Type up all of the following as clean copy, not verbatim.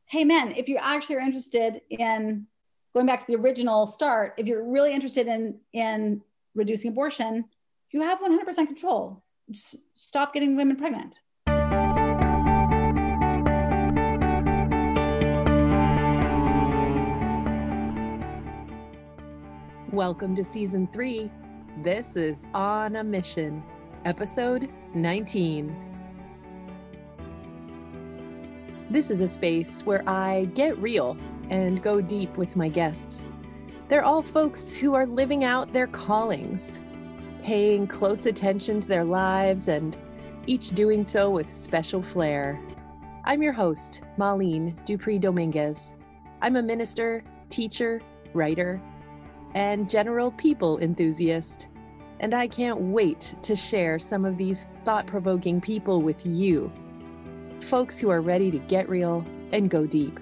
hey men, if you actually are interested in going back to the original start, if you're really interested in reducing abortion, you have 100% control. Just stop getting women pregnant. Welcome to season 3. This is On a Mission, episode 19. This is a space where I get real and go deep with my guests. They're all folks who are living out their callings, paying close attention to their lives, and each doing so with special flair. I'm your host, Marlene Dupree Dominguez. I'm a minister, teacher, writer, and general people enthusiast, and I can't wait to share some of these thought-provoking people with you, folks who are ready to get real and go deep.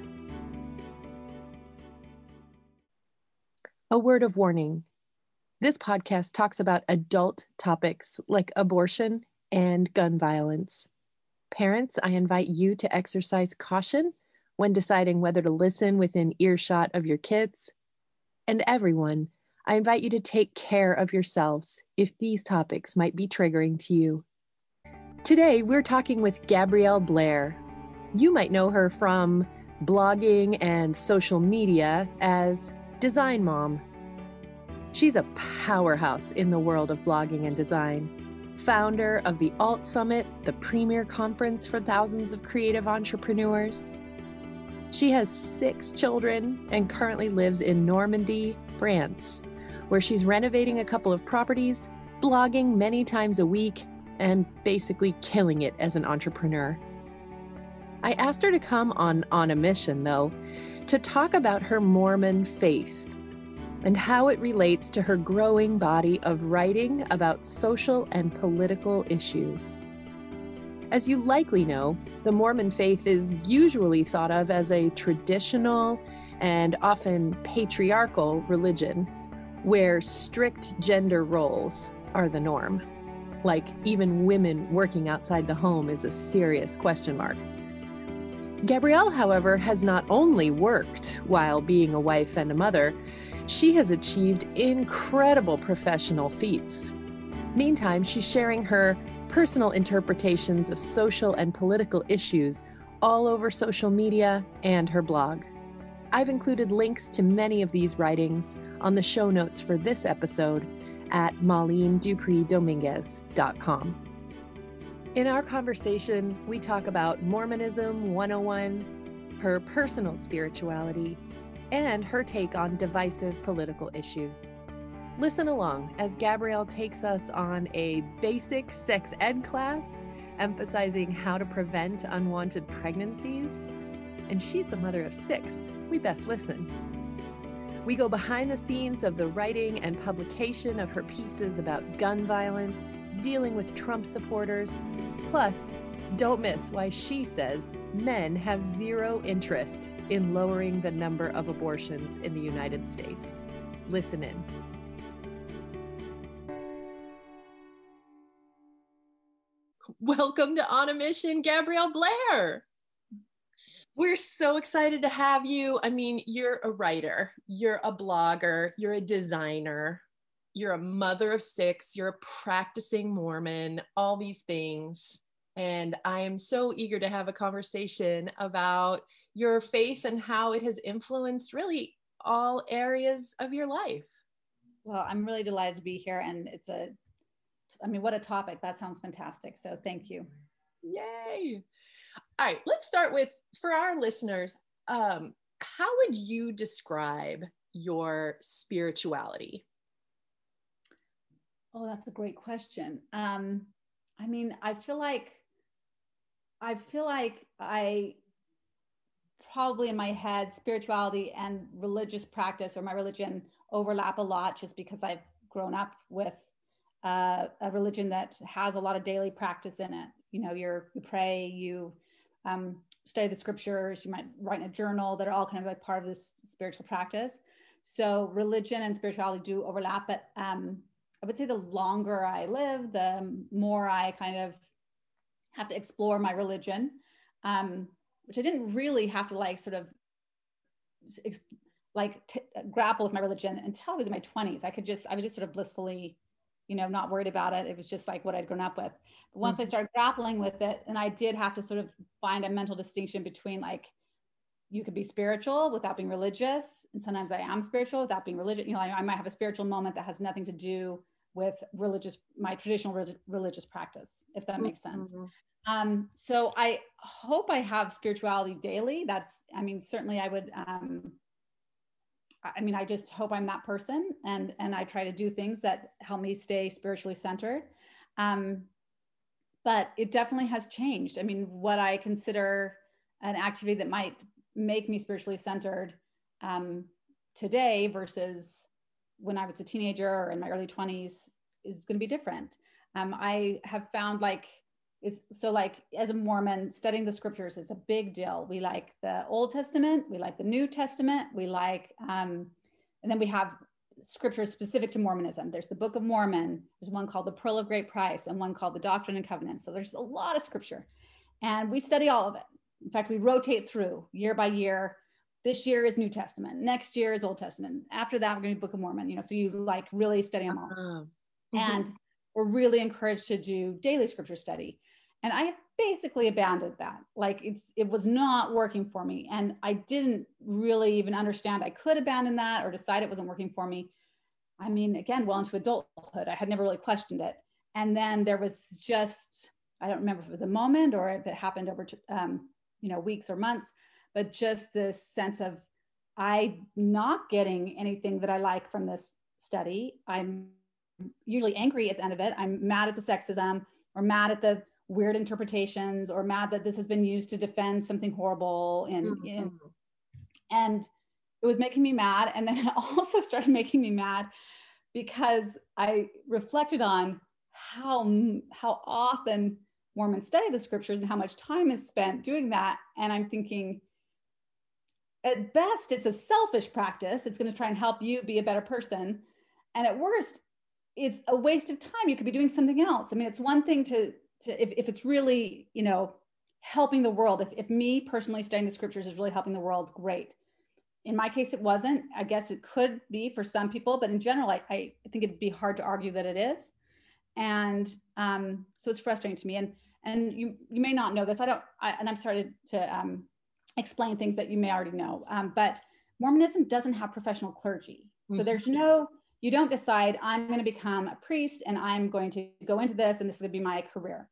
A word of warning. This podcast talks about adult topics like abortion and gun violence. Parents, I invite you to exercise caution when deciding whether to listen within earshot of your kids. And everyone, I invite you to take care of yourselves if these topics might be triggering to you. Today, we're talking with Gabrielle Blair. You might know her from blogging and social media as Design Mom. She's a powerhouse in the world of blogging and design, founder of the Alt Summit, the premier conference for thousands of creative entrepreneurs. She has 6 children and currently lives in Normandy, France, where she's renovating a couple of properties, blogging many times a week, and basically killing it as an entrepreneur. I asked her to come on a Mission, though, to talk about her Mormon faith and how it relates to her growing body of writing about social and political issues. As you likely know, the Mormon faith is usually thought of as a traditional and often patriarchal religion, where strict gender roles are the norm. Like even women working outside the home is a serious question mark. Gabrielle, however, has not only worked while being a wife and a mother, she has achieved incredible professional feats. Meantime, she's sharing her personal interpretations of social and political issues all over social media and her blog. I've included links to many of these writings on the show notes for this episode at MarleneDupreeDominguez.com. In our conversation, we talk about Mormonism 101, her personal spirituality, and her take on divisive political issues. Listen along as Gabrielle takes us on a basic sex ed class, emphasizing how to prevent unwanted pregnancies. And she's the mother of 6. We best listen. We go behind the scenes of the writing and publication of her pieces about gun violence, dealing with Trump supporters. Plus, don't miss why she says men have zero interest in lowering the number of abortions in the United States. Listen in. Welcome to On a Mission, Gabrielle Blair. We're so excited to have you. I mean, you're a writer, you're a blogger, you're a designer, you're a mother of 6, you're a practicing Mormon, all these things. And I am so eager to have a conversation about your faith and how it has influenced really all areas of your life. Well, I'm really delighted to be here, and what a topic. That sounds fantastic. So thank you. Yay. All right, let's start with, for our listeners, how would you describe your spirituality? Oh, that's a great question. I feel like I probably in my head, spirituality and religious practice or my religion overlap a lot just because I've grown up with a religion that has a lot of daily practice in it. You know, you pray, you study the scriptures, you might write in a journal, that are all kind of like part of this spiritual practice. So religion and spirituality do overlap, but I would say the longer I live, the more I kind of have to explore my religion. which I didn't really have to like sort of grapple with my religion until I was in my 20s. I was just sort of blissfully, not worried about it. It was just like what I'd grown up with. But once I started grappling with it, and I did have to sort of find a mental distinction between like, you could be spiritual without being religious. And sometimes I am spiritual without being religious. I might have a spiritual moment that has nothing to do with my traditional religious practice, if that makes sense. So I hope I have spirituality daily. Certainly I would, I just hope I'm that person, and I try to do things that help me stay spiritually centered. But it definitely has changed. What I consider an activity that might make me spiritually centered today versus when I was a teenager or in my early 20s is going to be different. I have found as a Mormon, studying the scriptures is a big deal. We like the Old Testament, we like the New Testament, we like, and then we have scriptures specific to Mormonism. There's the Book of Mormon, there's one called the Pearl of Great Price, and one called the Doctrine and Covenants. So there's a lot of scripture, and we study all of it. In fact, we rotate through year by year. This year is New Testament. Next year is Old Testament. After that, we're going to Book of Mormon. So you like really study them all. And we're really encouraged to do daily scripture study. And I have basically abandoned that. It was not working for me. And I didn't really even understand I could abandon that or decide it wasn't working for me. Again, well into adulthood, I had never really questioned it. And then there was just, I don't remember if it was a moment or if it happened over weeks or months, but just this sense of I not getting anything that I like from this study. I'm usually angry at the end of it. I'm mad at the sexism, or mad at the weird interpretations, or mad that this has been used to defend something horrible. And it was making me mad. And then it also started making me mad because I reflected on how often Mormons study the scriptures and how much time is spent doing that. And I'm thinking, at best, it's a selfish practice. It's going to try and help you be a better person. And at worst, it's a waste of time. You could be doing something else. It's one thing to if it's really, helping the world. If me personally studying the scriptures is really helping the world, great. In my case, it wasn't. I guess it could be for some people, but in general, I think it'd be hard to argue that it is. And so it's frustrating to me. And you may not know this. I'm starting to explain things that you may already know. But Mormonism doesn't have professional clergy. So there's you don't decide, I'm going to become a priest and I'm going to go into this and this is going to be my career.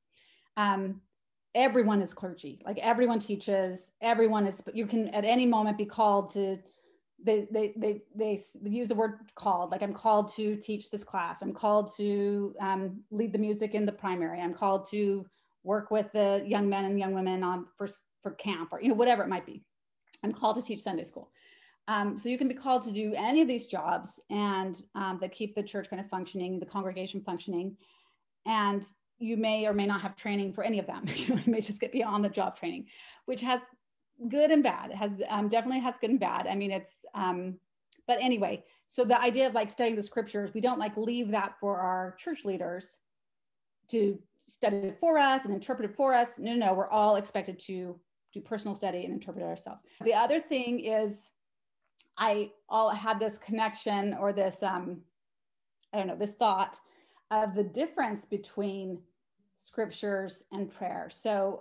Everyone is clergy. Like everyone teaches, you can at any moment be called to, they use the word called, like I'm called to teach this class. I'm called to lead the music in the primary. I'm called to work with the young men and young women for camp, or whatever it might be. I'm called to teach Sunday school. So you can be called to do any of these jobs and that keep the church kind of functioning, the congregation functioning. And you may or may not have training for any of them. You may just get beyond the job training, which has good and bad. It has definitely has good and bad. But anyway, so the idea of studying the scriptures, we don't leave that for our church leaders to study it for us and interpret it for us. No, we're all expected to do personal study and interpret it ourselves. The other thing is, I had this connection or this, this thought of the difference between scriptures and prayer. So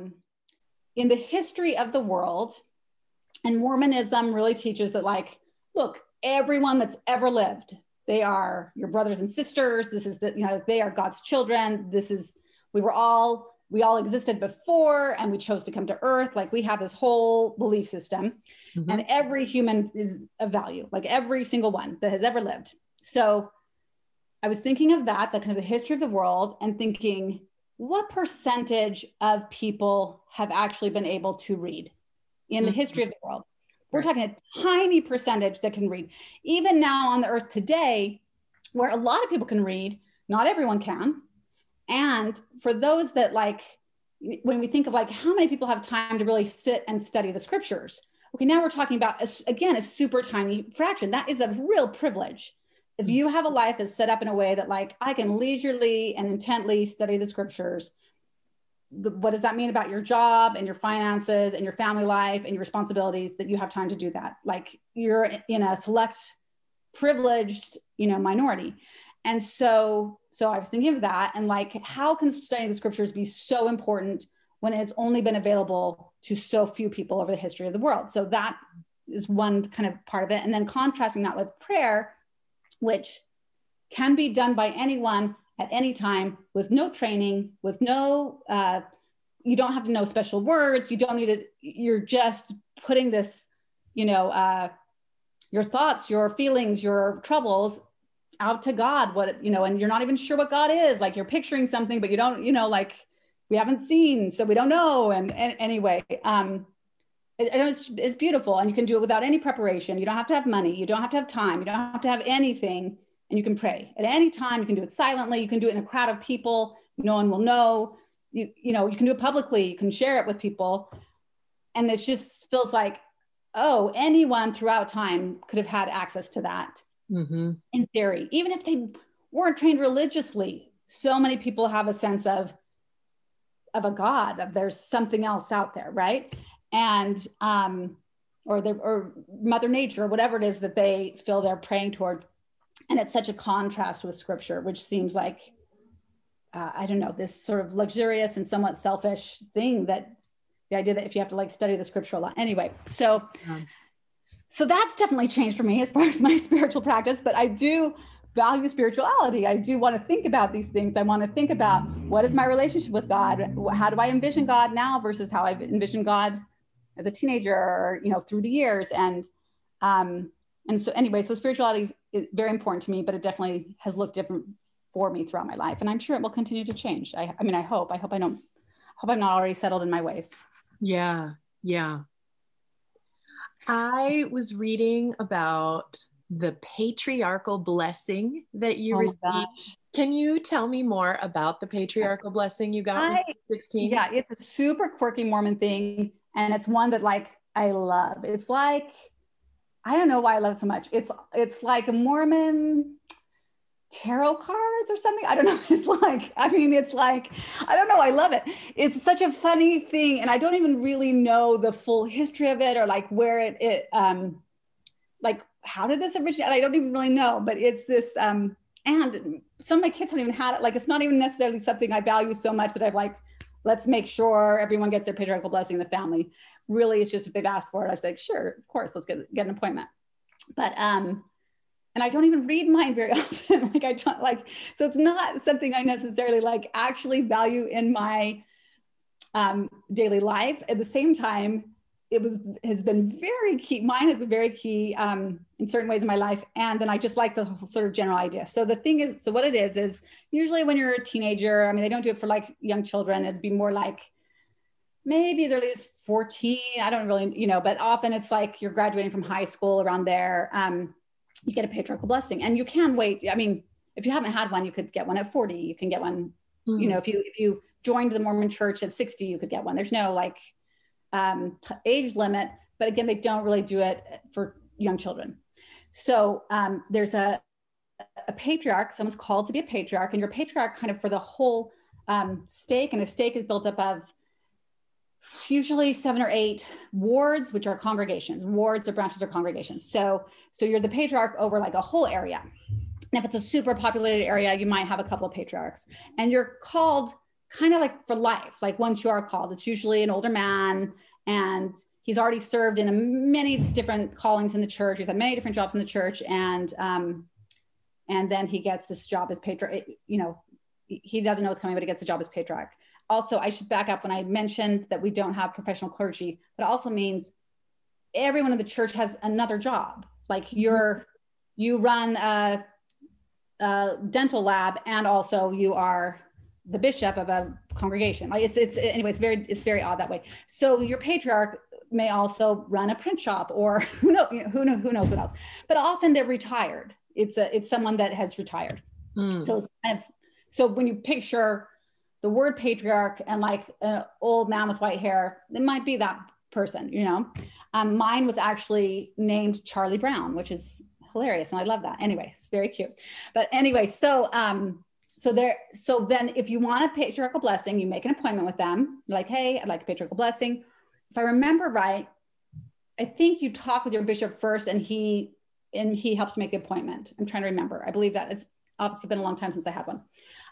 in the history of the world, and Mormonism really teaches that look, everyone that's ever lived, they are your brothers and sisters. This is they are God's children. We all existed before and we chose to come to earth. We have this whole belief system. And every human is of value, every single one that has ever lived. So I was thinking of that kind of the history of the world, and thinking, what percentage of people have actually been able to read in the history of the world? We're talking a tiny percentage that can read. Even now on the earth today, where a lot of people can read, not everyone can. And for those that when we think of how many people have time to really sit and study the scriptures, okay, now we're talking about, a super tiny fraction. That is a real privilege. If you have a life that's set up in a way that I can leisurely and intently study the scriptures, what does that mean about your job and your finances and your family life and your responsibilities that you have time to do that? Like you're in a select privileged, minority. And so I was thinking of that, and like, how can studying the scriptures be so important when it's only been available to so few people over the history of the world? So that is one kind of part of it. And then contrasting that with prayer, which can be done by anyone at any time with no training, with no, you don't have to know special words. You don't need it. You're just putting this, your thoughts, your feelings, your troubles out to God, and you're not even sure what God is. Like you're picturing something, but you don't, like we haven't seen, so we don't know. And anyway, it's beautiful, and you can do it without any preparation. You don't have to have money. You don't have to have time. You don't have to have anything, and you can pray at any time. You can do it silently. You can do it in a crowd of people. No one will know. You can do it publicly. You can share it with people, and it just feels like, oh, anyone throughout time could have had access to that. Mm-hmm. In theory, even if they weren't trained religiously, so many people have a sense of a God, of there's something else out there, right? And or Mother Nature, or whatever it is that they feel they're praying toward. And it's such a contrast with Scripture, which seems like I don't know, this sort of luxurious and somewhat selfish thing, that the idea that if you have to like study the Scripture a lot. Anyway, so. So that's definitely changed for me as far as my spiritual practice, but I do value spirituality. I do want to think about these things. I want to think about, what is my relationship with God? How do I envision God now versus how I've envisioned God as a teenager, or, through the years. And so anyway, so spirituality is very important to me, but it definitely has looked different for me throughout my life. And I'm sure it will continue to change. I hope I'm not already settled in my ways. Yeah. Yeah. I was reading about the patriarchal blessing that you received. Can you tell me more about the patriarchal blessing you got when you were 16? Yeah, it's a super quirky Mormon thing. And it's one that like, I love. It's like, I don't know why I love it so much. It's like a Mormon tarot cards or something. I don't know. It's like, I don't know. I love it. It's such a funny thing. And I don't even really know the full history of it, or like where it like, how did this originate? I don't even really know, but it's this, and some of my kids haven't even had it. Like, it's not even necessarily something I value so much that I've like, let's make sure everyone gets their patriarchal blessing in the family. Really, it's just if they've asked for it, I was like, sure, of course, let's get an appointment. But, and I don't even read mine very often. So it's not something I necessarily like actually value in my daily life. At the same time, has been very key. Mine has been very key in certain ways in my life. And then I just like the whole sort of general idea. So the thing is, so what it is usually when you're a teenager, I mean, they don't do it for like young children. It'd be more like maybe as early as 14. I don't really, but often it's like you're graduating from high school around there. You get a patriarchal blessing, and you can wait. I mean, if you haven't had one, you could get one at 40. You can get one, if you joined the Mormon church at 60, you could get one. There's no like age limit, but again, they don't really do it for young children. So there's a patriarch, someone's called to be a patriarch, and your patriarch kind of for the whole stake, and a stake is built up of usually 7 or 8 wards, which are congregations. Wards or branches or congregations. So you're the patriarch over like a whole area. And if it's a super populated area, you might have a couple of patriarchs, and you're called kind of like for life. Like once you are called, it's usually an older man, and he's already served in many different callings in the church. He's had many different jobs in the church. And then he gets this job as patriarch. He doesn't know what's coming, but he gets a job as patriarch. Also, I should back up when I mentioned that we don't have professional clergy. That also means everyone in the church has another job. Like you run a dental lab, and also you are the bishop of a congregation. Like anyway, it's very odd that way. So your patriarch may also run a print shop, or who knows what else. But often they're retired. It's someone that has retired. So it's kind of, so when you picture the word patriarch and like an old man with white hair, it might be that person, Mine was actually named Charlie Brown, which is hilarious. And I love that. Anyway, it's very cute. But anyway, so so then if you want a patriarchal blessing, you make an appointment with them. You're like, hey, I'd like a patriarchal blessing. If I remember right, I think you talk with your bishop first and he helps make the appointment. I'm trying to remember. I believe that. It's obviously been a long time since I had one.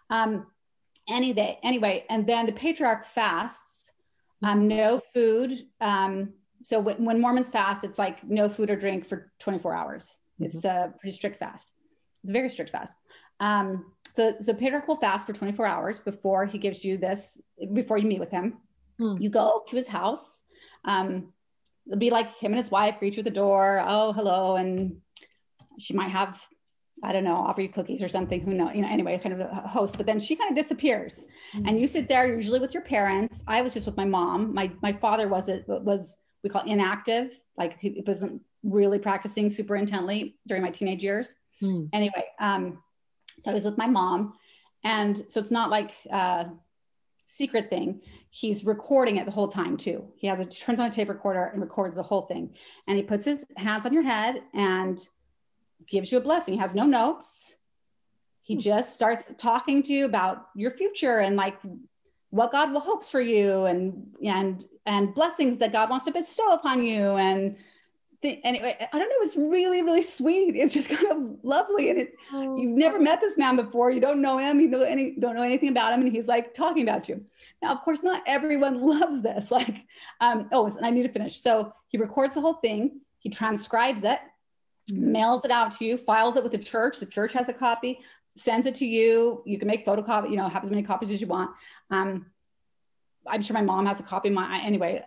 Anyway, and then the patriarch fasts, no food. So when Mormons fast, it's like no food or drink for 24 hours. It's a pretty strict fast. It's a very strict fast. So the patriarch will fast for 24 hours before he gives you this, before you meet with him. You go to his house. It'll be like him and his wife greet you at the door. Oh, hello. And she might have, I don't know, offer you cookies or something. Who knows? Anyway, kind of a host, but then she kind of disappears and you sit there usually with your parents. I was just with my mom. My father was we call inactive. Like he wasn't really practicing super intently during my teenage years. Anyway, so I was with my mom. And so it's not like a secret thing. He's recording it the whole time too. Turns on a tape recorder and records the whole thing. And he puts his hands on your head and gives you a blessing. He has no notes. He just starts talking to you about your future and like what God will hopes for you and blessings that God wants to bestow upon you. And anyway, I don't know. It's really, really sweet. It's just kind of lovely. And you've never met this man before. You don't know him. You don't know anything about him. And he's like talking about you. Now, of course, not everyone loves this. Like, and I need to finish. So he records the whole thing. He transcribes it, mails it out to you, files it with the church. The church has a copy, sends it to you. You can make photocopy, have as many copies as you want. I'm sure my mom has a copy. Anyway.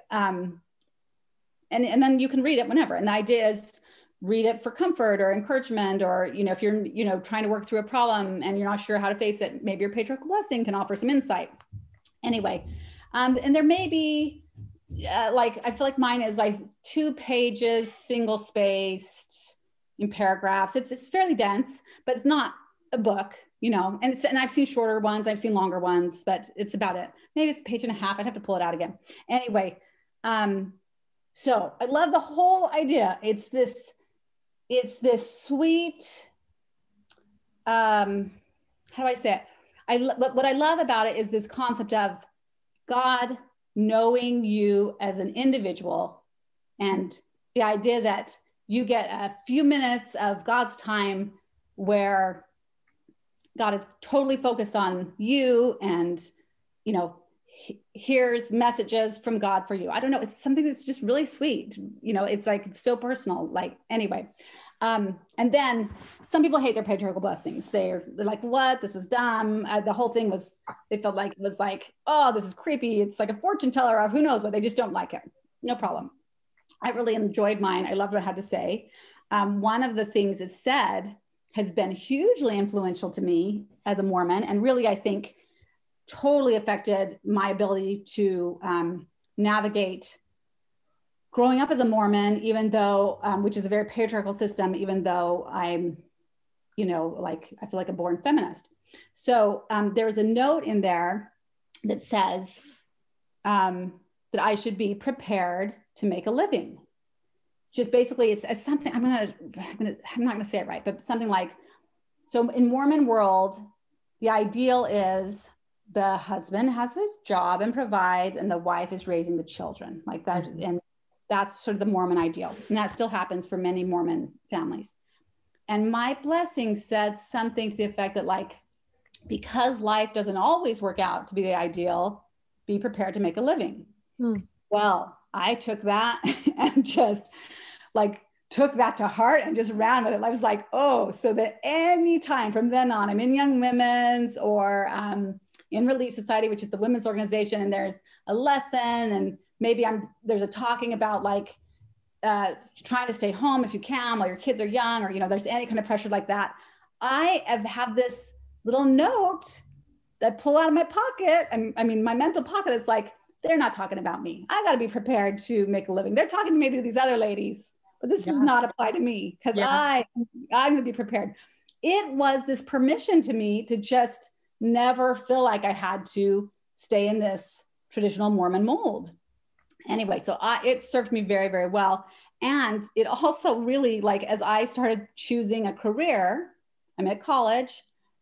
And then you can read it whenever. And the idea is read it for comfort or encouragement, or, if you're, trying to work through a problem and you're not sure how to face it, maybe your patriarchal blessing can offer some insight. Anyway, and there may be I feel like mine is like 2 pages, single spaced in paragraphs. It's fairly dense, but it's not a book, and I've seen shorter ones, I've seen longer ones, but it's about it. Maybe it's a page and a half. I'd have to pull it out again. Anyway, so I love the whole idea. It's this sweet, how do I say it? What I love about it is this concept of God knowing you as an individual, and the idea that you get a few minutes of God's time where God is totally focused on you and, here's messages from God for you. I don't know. It's something that's just really sweet. It's like so personal, anyway. And then some people hate their patriarchal blessings. They're like, what? This was dumb. The whole thing they felt like it was like, oh, this is creepy. It's like a fortune teller or who knows what. They just don't like it. No problem. I really enjoyed mine. I loved what it had to say. One of the things it said has been hugely influential to me as a Mormon. And really, I think totally affected my ability to navigate growing up as a Mormon, even though, which is a very patriarchal system, even though I'm, I feel like a born feminist. So there's a note in there that says that I should be prepared to make a living. Just basically, it's something, I'm not going to say it right, but something like, so in Mormon world, the ideal is the husband has his job and provides, and the wife is raising the children like that. And that's sort of the Mormon ideal. And that still happens for many Mormon families. And my blessing said something to the effect that because life doesn't always work out to be the ideal, be prepared to make a living. Well, I took that and just took that to heart and just ran with it. I was like, oh, so that any time from then on, I'm in Young Women's or in Relief Society, which is the women's organization, and there's a lesson, and maybe there's a talking about trying to stay home if you can while your kids are young, or there's any kind of pressure like that. I have this little note that I pull out of my pocket. My mental pocket is like, they're not talking about me. I got to be prepared to make a living. They're talking maybe to these other ladies, but this does not apply to me because I'm going to be prepared. It was this permission to me to just never feel like I had to stay in this traditional Mormon mold. Anyway, so it served me very, very well. And it also really, as I started choosing a career, I'm at college,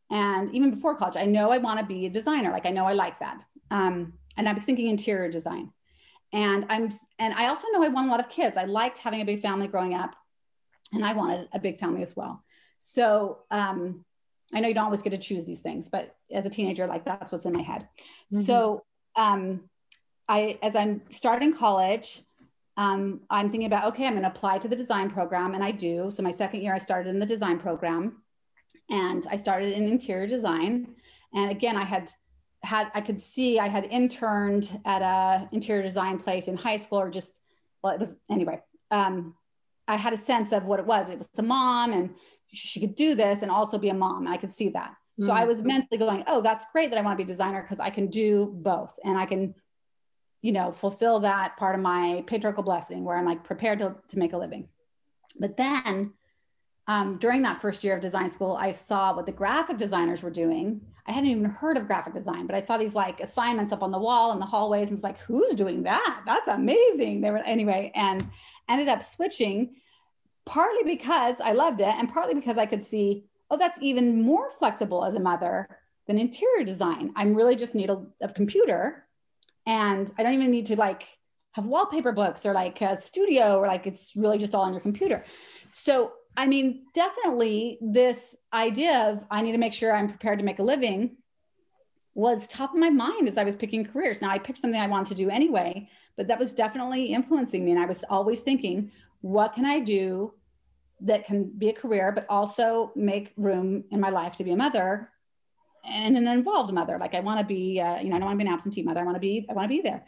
And even before college, I know I want to be a designer. Like, I know I like that. And I was thinking interior design. And I also know I want a lot of kids. I liked having a big family growing up, and I wanted a big family as well. So I know you don't always get to choose these things, but as a teenager, like, that's what's in my head. Mm-hmm. So as I'm starting college, I'm thinking about, okay, I'm going to apply to the design program. And I do. So my second year, I started in the design program, and I started in interior design. And again, I could see I had interned at a interior design place in high school, or just, well, it was, anyway, I had a sense of what it was. It was a mom, and she could do this and also be a mom. And I could see that. So I was mentally going, oh, that's great that I want to be a designer, because I can do both. And I can, fulfill that part of my patriarchal blessing, where I'm like prepared to make a living. But then during that first year of design school, I saw what the graphic designers were doing. I hadn't even heard of graphic design, but I saw these like assignments up on the wall in the hallways, and was like, who's doing that? That's amazing. They were, anyway, and ended up switching, partly because I loved it, and partly because I could see, oh, that's even more flexible as a mother than interior design. I really just need a computer, and I don't even need to like have wallpaper books or like a studio, or like, it's really just all on your computer. So, I mean, definitely this idea of I need to make sure I'm prepared to make a living was top of my mind as I was picking careers. Now, I picked something I wanted to do anyway, but that was definitely influencing me. And I was always thinking, what can I do that can be a career, but also make room in my life to be a mother, and an involved mother? Like, I want to be, I don't want to be an absentee mother. I want to be there.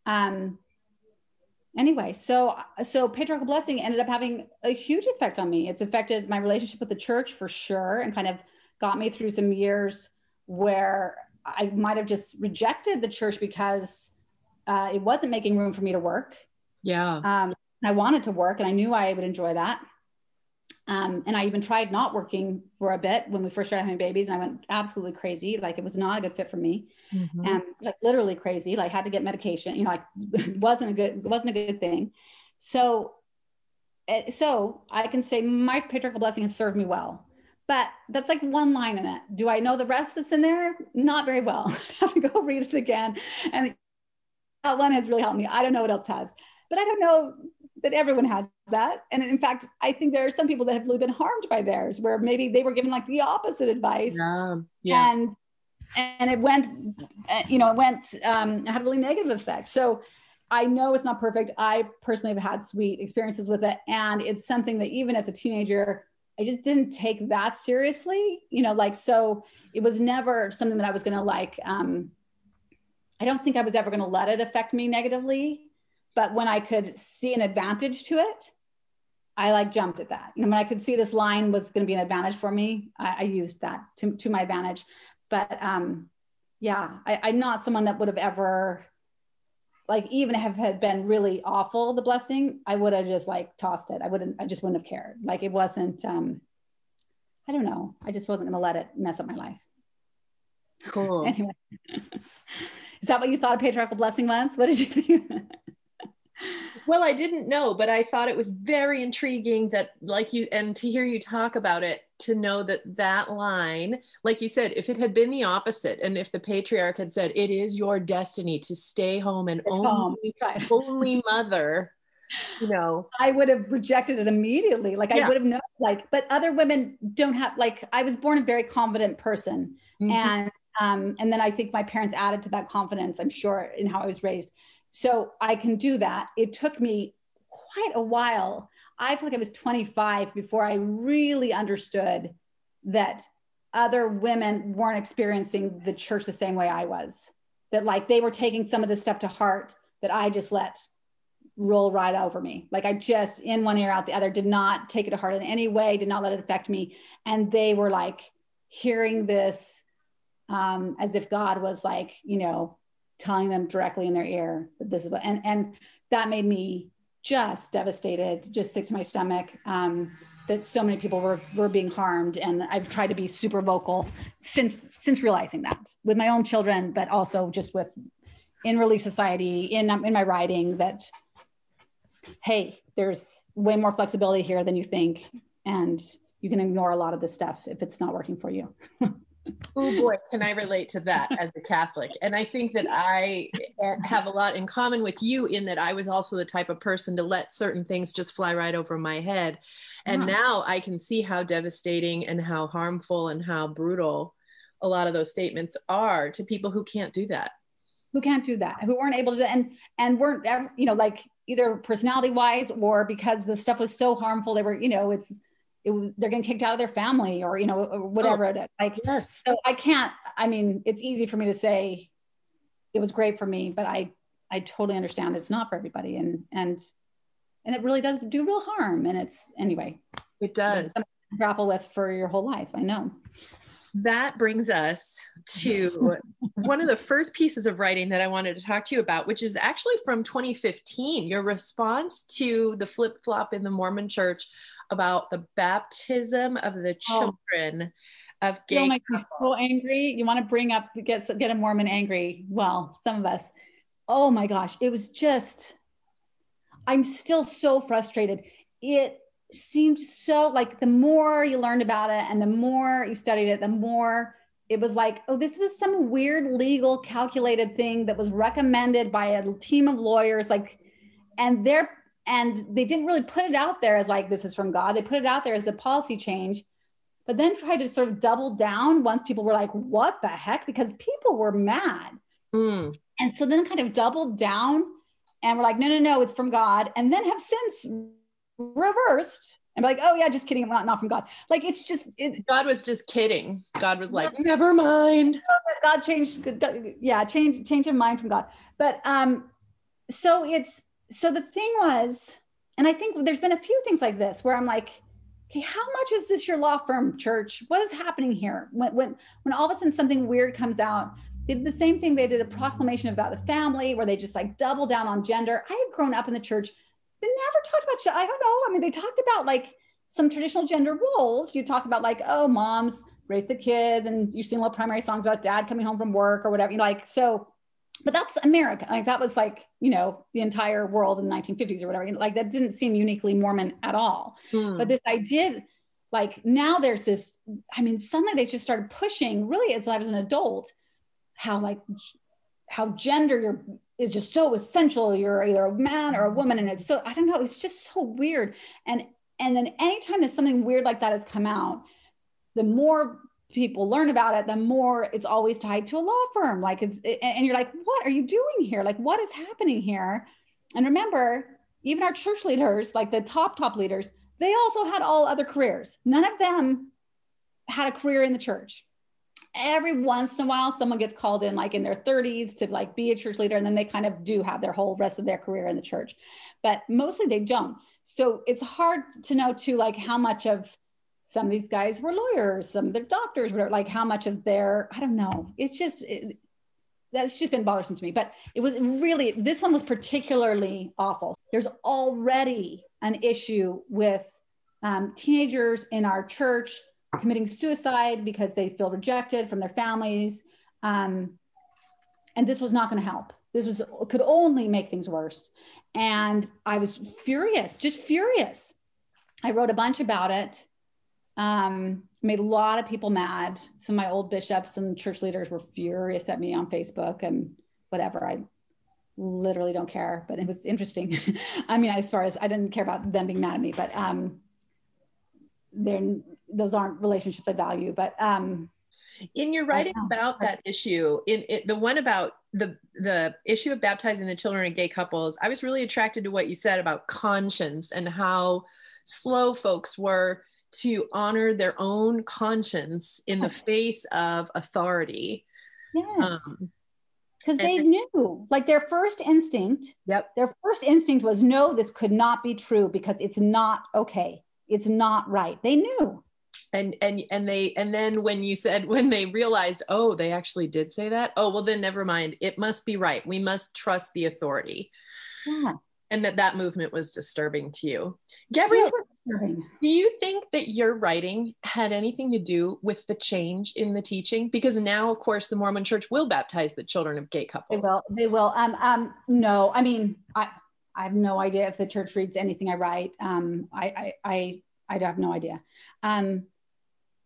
Anyway, so patriarchal blessing ended up having a huge effect on me. It's affected my relationship with the church for sure, and kind of got me through some years where I might have just rejected the church because it wasn't making room for me to work. Yeah. I wanted to work, and I knew I would enjoy that. And I even tried not working for a bit when we first started having babies, and I went absolutely crazy. Like, it was not a good fit for me. Mm-hmm. And like literally crazy, like had to get medication, like it wasn't a good thing. So I can say my patriarchal blessing has served me well, but that's like one line in it. Do I know the rest that's in there? Not very well. I have to go read it again. And that one has really helped me. I don't know what else has, but I don't know that everyone has that. And in fact, I think there are some people that have really been harmed by theirs, where maybe they were given like the opposite advice. Yeah. And it went, it had a really negative effect. So I know it's not perfect. I personally have had sweet experiences with it. And it's something that even as a teenager, I just didn't take that seriously, so it was never something that I was going to like, I don't think I was ever going to let it affect me negatively. But when I could see an advantage to it, I like jumped at that. When I could see this line was going to be an advantage for me, I used that to my advantage. But I'm not someone that would have ever, like, even if it had been really awful, the blessing, I would have just like tossed it. I just wouldn't have cared. Like, it wasn't, I don't know. I just wasn't going to let it mess up my life. Cool. Anyway, is that what you thought a patriarchal blessing was? What did you think? Well, I didn't know, but I thought it was very intriguing that, like you, and to hear you talk about it, to know that line, like you said, if it had been the opposite, and if the patriarch had said, it is your destiny to stay home and only mother, I would have rejected it immediately. Like, I would have known, like, but other women don't have, like, I was born a very confident person. Mm-hmm. And then I think my parents added to that confidence, I'm sure, in how I was raised. So I can do that. It took me quite a while. I feel like I was 25 before I really understood that other women weren't experiencing the church the same way I was. That, like, they were taking some of this stuff to heart that I just let roll right over me. Like, I just, in one ear out the other, did not take it to heart in any way, did not let it affect me. And they were like hearing this as if God was like, telling them directly in their ear that this is what, and that made me just devastated, just sick to my stomach, that so many people were being harmed. And I've tried to be super vocal since realizing that with my own children, but also just in Relief Society, in my writing, that, hey, there's way more flexibility here than you think. And you can ignore a lot of this stuff if it's not working for you. Oh boy, can I relate to that as a Catholic. And I think that I have a lot in common with you in that I was also the type of person to let certain things just fly right over my head. And now I can see how devastating and how harmful and how brutal a lot of those statements are to people who can't do that. Who can't do that, who weren't able to do that, and weren't ever, you know, like either personality wise or because the stuff was so harmful, they were, you know, they're getting kicked out of their family or, you know, or whatever it is. Like, yes. So I mean, it's easy for me to say it was great for me, but I totally understand it's not for everybody. And it really does do real harm. And anyway, it does. It's something to grapple with for your whole life. I know. That brings us to one of the first pieces of writing that I wanted to talk to you about, which is actually from 2015, your response to the flip-flop in the Mormon Church about the baptism of the children of gay couples. Makes me so angry. You want to bring up, get a Mormon angry. Well, some of us. Oh my gosh. It was just, I'm still so frustrated. It seemed so like the more you learned about it and the more you studied it, the more it was like, oh, this was some weird legal calculated thing that was recommended by a team of lawyers. Like, and they didn't really put it out there as like, this is from God. They put it out there as a policy change, but then tried to sort of double down once people were like, what the heck? Because people were mad. And so then kind of doubled down and we're like, no, it's from God. And then have since reversed and be like, oh yeah, just kidding, not from God. Like God was just kidding. God was like, never mind. God changed your mind from God. But so the thing was, and I think there's been a few things like this where I'm like, okay, how much is this your law firm, church? What is happening here? When all of a sudden something weird comes out, they did the same thing. They did a proclamation about the family where they just like double down on gender. I had grown up in the church. They never talked about, I don't know. I mean, they talked about like some traditional gender roles. You talk about like, oh, moms raise the kids and you sing little primary songs about dad coming home from work or whatever. You know, like, so, but that's America. Like that was like, you know, the entire world in the 1950s or whatever. Like that didn't seem uniquely Mormon at all. But this idea, like now there's this, I mean, suddenly they just started pushing really as I was an adult, how gender is just so essential. You're either a man or a woman. And it's so, I don't know, it's just so weird. And then anytime there's something weird like that has come out, the more people learn about it, the more it's always tied to a law firm. Like and you're like, what are you doing here? Like, what is happening here? And remember, even our church leaders, like the top leaders, they also had all other careers. None of them had a career in the church. Every once in a while, someone gets called in like in their 30s to like be a church leader. And then they kind of do have their whole rest of their career in the church, but mostly they don't. So it's hard to know too, like how much of some of these guys were lawyers, some of their doctors, whatever, like how much of their, I don't know. It's just, that's just been bothersome to me, but it was really, this one was particularly awful. There's already an issue with teenagers in our church committing suicide because they feel rejected from their families. And this was not going to help. Could only make things worse. And I was furious, just furious. I wrote a bunch about it, made a lot of people mad. Some of my old bishops and church leaders were furious at me on Facebook and whatever. I literally don't care, but it was interesting. I mean, as far as I didn't care about them being mad at me, but those aren't relationships I value. But in your writing about that issue, the one about the issue of baptizing the children of gay couples, I was really attracted to what you said about conscience and how slow folks were to honor their own conscience in the face of authority. Yes. Because they knew, like their first instinct. Yep. Their first instinct was, no, this could not be true because it's not okay. It's not right. They knew. And then when they realized, oh, they actually did say that. Oh, well then never mind. It must be right. We must trust the authority. Yeah. And that movement was disturbing to you. Gabrielle, do you think that your writing had anything to do with the change in the teaching? Because now, of course, the Mormon Church will baptize the children of gay couples. They will. No, I mean, I have no idea if the church reads anything I write. I have no idea.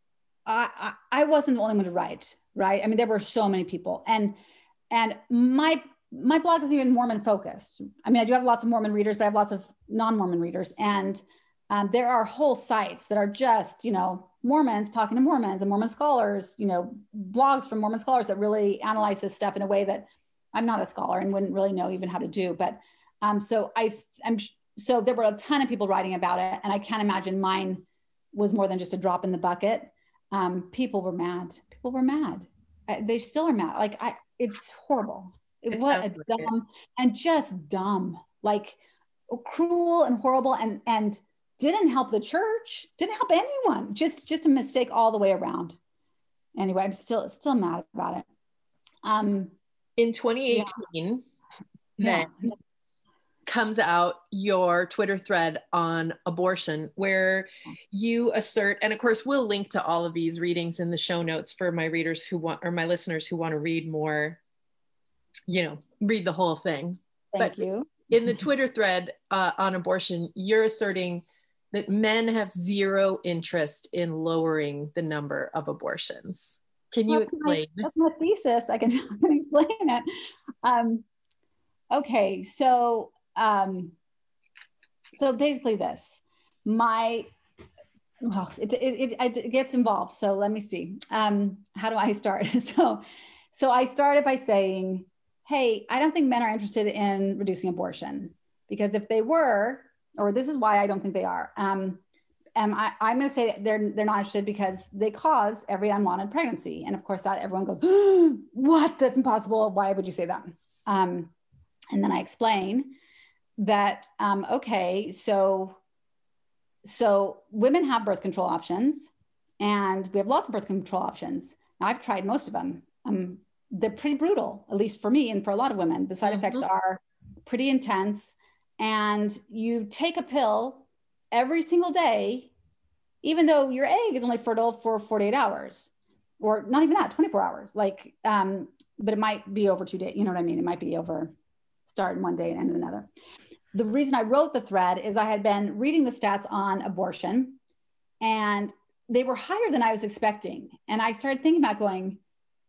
I wasn't the only one to write, right? I mean, there were so many people, and my blog is even Mormon focused. I mean, I do have lots of Mormon readers, but I have lots of non-Mormon readers, and there are whole sites that are just, you know, Mormons talking to Mormons and Mormon scholars, you know, blogs from Mormon scholars that really analyze this stuff in a way that I'm not a scholar and wouldn't really know even how to do. But so so there were a ton of people writing about it, and I can't imagine mine was more than just a drop in the bucket. People were mad. People were mad. They still are mad. Like it's horrible. What a dumb and just dumb, like cruel and horrible, and didn't help the church, didn't help anyone. Just a mistake all the way around. Anyway, I'm still mad about it. In 2018, then comes out your Twitter thread on abortion, where you assert, and of course we'll link to all of these readings in the show notes for my readers who want, or my listeners who want to read more, you know, read the whole thing. Thank you. In the Twitter thread on abortion, you're asserting that men have zero interest in lowering the number of abortions. Can you explain? That's my thesis. I can explain it. Okay, so basically this, it gets involved. So let me see. How do I start? So I started by saying, hey, I don't think men are interested in reducing abortion, because if they were, or this is why I don't think they are. I'm going to say they're not interested because they cause every unwanted pregnancy. And of course that everyone goes, oh, what? That's impossible. Why would you say that? And then I explain that, okay, so women have birth control options, and we have lots of birth control options. Now I've tried most of them. They're pretty brutal, at least for me and for a lot of women. The side effects are pretty intense, and you take a pill every single day, even though your egg is only fertile for 48 hours, or not even that, 24 hours. Like, but it might be over 2 days. You know what I mean? It might be over, start in one day and end in another. The reason I wrote the thread is I had been reading the stats on abortion, and they were higher than I was expecting. And I started thinking about going,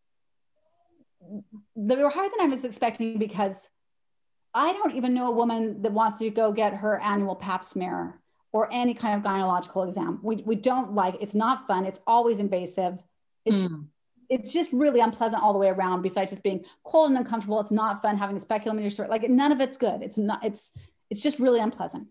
they were higher than I was expecting, because I don't even know a woman that wants to go get her annual pap smear or any kind of gynecological exam. We don't like, it's not fun. It's always invasive. It's just really unpleasant all the way around, besides just being cold and uncomfortable. It's not fun having a speculum in your throat. Like, none of it's good. It's just really unpleasant.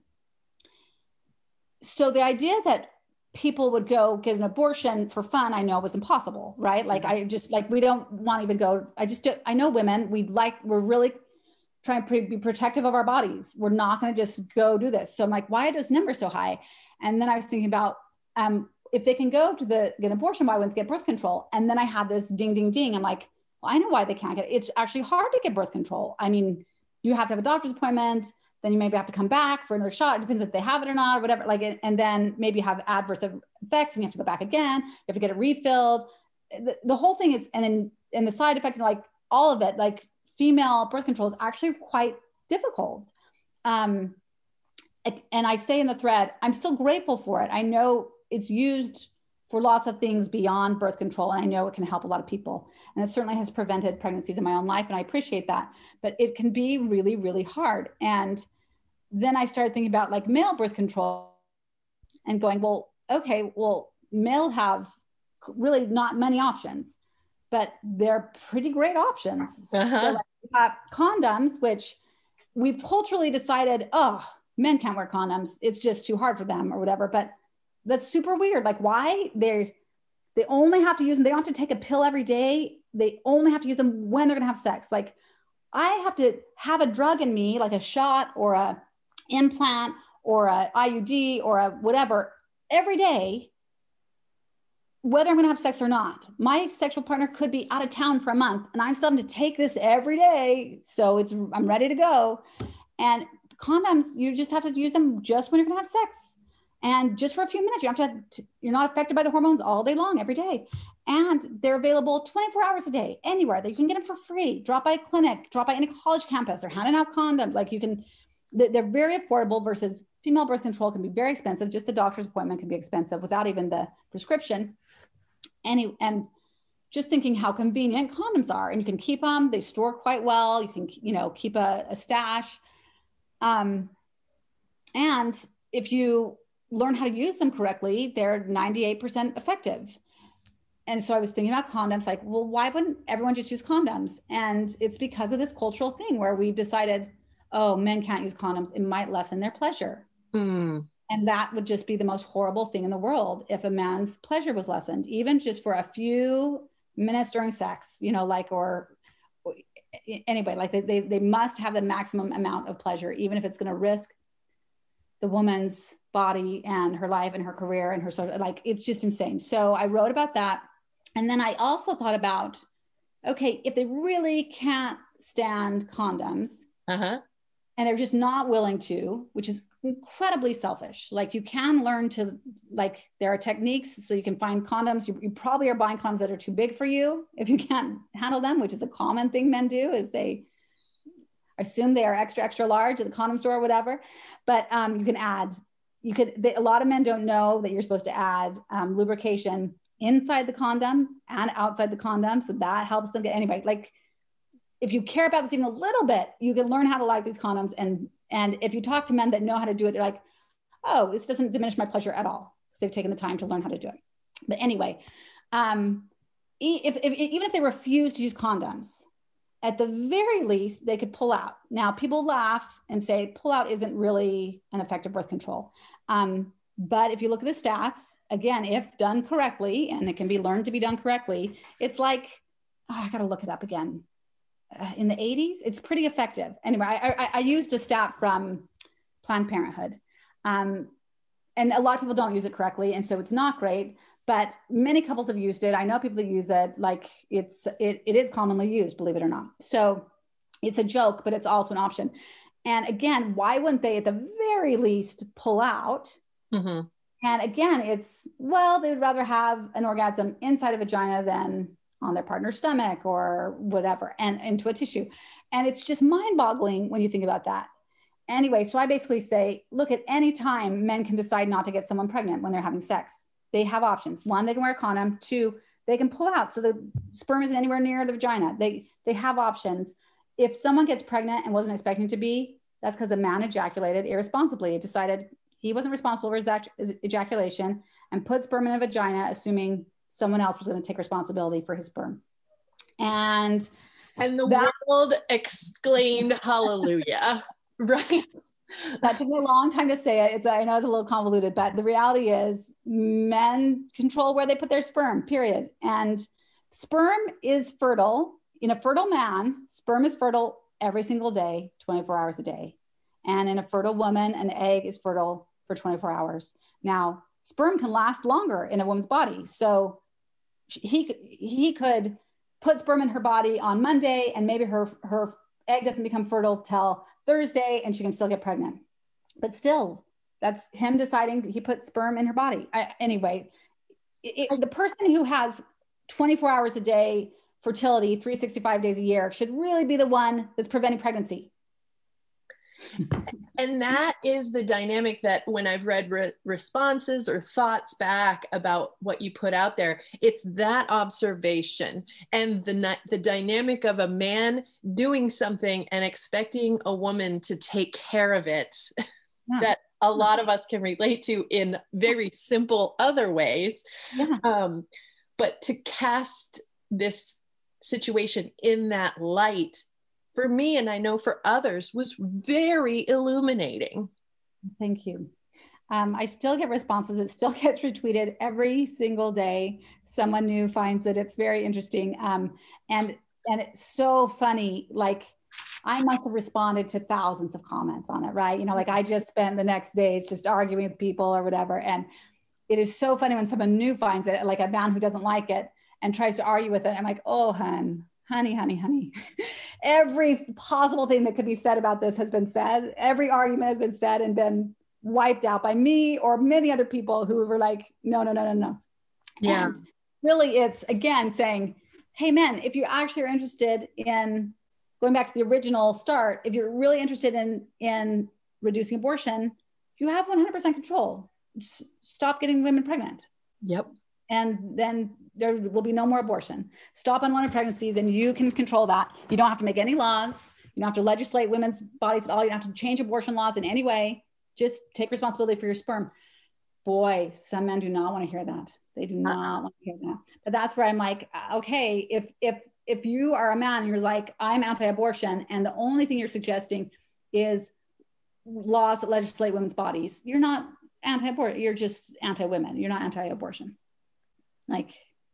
So the idea that people would go get an abortion for fun, I know was impossible, right? Like, we don't want to even go. I know women, we're really trying to be protective of our bodies. We're not going to just go do this. So I'm like, why are those numbers so high? And then I was thinking about, if they can go to get an abortion, why wouldn't they get birth control? And then I had this ding, ding, ding. I'm like, well, I know why they can't get it. It's actually hard to get birth control. I mean, you have to have a doctor's appointment, then you maybe have to come back for another shot. It depends if they have it or not, or whatever. Like, and then maybe have adverse effects, and you have to go back again. You have to get it refilled. The whole thing is, and the side effects, and like all of it, like female birth control is actually quite difficult. And I say in the thread, I'm still grateful for it. I know it's used for lots of things beyond birth control, and I know it can help a lot of people. And it certainly has prevented pregnancies in my own life, and I appreciate that. But it can be really, really hard. And then I started thinking about like male birth control and going, well, okay, well, male have really not many options, but they're pretty great options. So like, we've got condoms, which we've culturally decided, oh, men can't wear condoms. It's just too hard for them or whatever. But that's super weird. Like, why? They only have to use them. They don't have to take a pill every day. They only have to use them when they're going to have sex. Like, I have to have a drug in me, like a shot or a implant or a IUD or a whatever, every day, whether I'm going to have sex or not. My sexual partner could be out of town for a month, and I'm still having to take this every day. So I'm ready to go. And condoms, you just have to use them just when you're going to have sex. And just for a few minutes, you're not affected by the hormones all day long, every day. And they're available 24 hours a day, anywhere that you can get them for free. Drop by a clinic, drop by any college campus. They're handing out condoms. Like, they're very affordable, versus female birth control can be very expensive. Just the doctor's appointment can be expensive without even the prescription. And just thinking how convenient condoms are, and you can keep them, they store quite well. You can, keep a stash. And if you learn how to use them correctly, they're 98% effective. And so I was thinking about condoms, like, well, why wouldn't everyone just use condoms? And it's because of this cultural thing where we've decided, oh, men can't use condoms. It might lessen their pleasure. Mm. And that would just be the most horrible thing in the world if a man's pleasure was lessened, even just for a few minutes during sex, or anyway, like they must have the maximum amount of pleasure, even if it's going to risk the woman's body and her life and her career and her social, like, it's just insane. So I wrote about that. And then I also thought about, okay, if they really can't stand condoms, and they're just not willing to, which is incredibly selfish. Like, you can learn to, like, there are techniques so you can find condoms. You probably are buying condoms that are too big for you if you can't handle them, which is a common thing men do, is they assume they are extra, extra large at the condom store or whatever. But you can add, a lot of men don't know that you're supposed to add lubrication inside the condom and outside the condom. So that helps them get, anyway, like, if you care about this even a little bit, you can learn how to like these condoms. And if you talk to men that know how to do it, they're like, oh, this doesn't diminish my pleasure at all, because they've taken the time to learn how to do it. But anyway, even if they refuse to use condoms, at the very least, they could pull out. Now, people laugh and say pull out isn't really an effective birth control. But if you look at the stats, again, if done correctly, and it can be learned to be done correctly, it's like, I got to look it up again. In the 80s, it's pretty effective. Anyway, I used a stat from Planned Parenthood. And a lot of people don't use it correctly. And so it's not great, but many couples have used it. I know people that use it, like, it is commonly used, believe it or not. So it's a joke, but it's also an option. And again, why wouldn't they at the very least pull out? Mm-hmm. And again, they would rather have an orgasm inside a vagina than on their partner's stomach or whatever, and into a tissue. And it's just mind-boggling when you think about that. Anyway, so I basically say, look, at any time men can decide not to get someone pregnant when they're having sex. They have options. One, they can wear a condom. Two, they can pull out so the sperm isn't anywhere near the vagina. They have options. If someone gets pregnant and wasn't expecting to be, that's because the man ejaculated irresponsibly. It decided he wasn't responsible for his ejaculation and put sperm in a vagina, assuming someone else was going to take responsibility for his sperm. And the world exclaimed hallelujah, right? That took me a long time to say it. I know it's a little convoluted, but the reality is men control where they put their sperm, period. And sperm is fertile. In a fertile man, sperm is fertile every single day, 24 hours a day. And in a fertile woman, an egg is fertile for 24 hours. Now, sperm can last longer in a woman's body. So he could put sperm in her body on Monday, and maybe her egg doesn't become fertile till Thursday, and she can still get pregnant. But still, that's him deciding he put sperm in her body. Anyway, the person who has 24 hours a day fertility, 365 days a year, should really be the one that's preventing pregnancy. And that is the dynamic that when I've read responses or thoughts back about what you put out there, it's that observation and the dynamic of a man doing something and expecting a woman to take care of it, that a lot of us can relate to in very simple other ways. But to cast this situation in that light, for me, and I know for others, was very illuminating. Thank you. I still get responses. It still gets retweeted every single day. Someone new finds it. It's very interesting. And it's so funny. Like, I must have responded to thousands of comments on it, right? Like, I just spent the next days just arguing with people or whatever. And it is so funny when someone new finds it, like a man who doesn't like it and tries to argue with it. I'm like, oh, honey. Every possible thing that could be said about this has been said. Every argument has been said and been wiped out by me or many other people who were like, no. Yeah. And really, it's again saying, hey, men, if you actually are interested in going back to the original start, if you're really interested in reducing abortion, you have 100% control. Stop getting women pregnant. Yep. And then there will be no more abortion. Stop unwanted pregnancies, and you can control that. You don't have to make any laws. You don't have to legislate women's bodies at all. You don't have to change abortion laws in any way. Just take responsibility for your sperm. Boy, some men do not want to hear that. They do not want to hear that. But that's where I'm like, okay, if you are a man and you're like, I'm anti-abortion, and the only thing you're suggesting is laws that legislate women's bodies, you're not anti-abortion. You're just anti-women. You're not anti-abortion. Like,